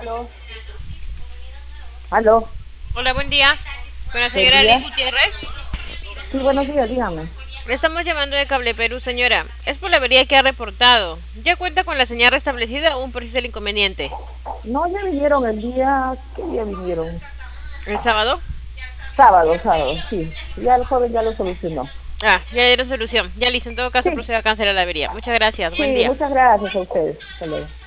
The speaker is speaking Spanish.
Aló, aló, Hola, buen día. Con la buen señora Liz día. Gutiérrez. Sí, buenos días, dígame. Le estamos llamando de Cable Perú, señora. Es por la avería que ha reportado. ¿Ya cuenta con la señal restablecida o aún persiste el inconveniente? No, ya vinieron el día, ¿qué día vinieron? ¿El sábado? Sábado, sí. Ya el joven ya lo solucionó. Ah, ya dieron solución. Ya listo. En todo caso, Sí, proceda a cancelar la avería. Muchas gracias. sí, Buen día. muchas gracias a ustedes. Hasta luego.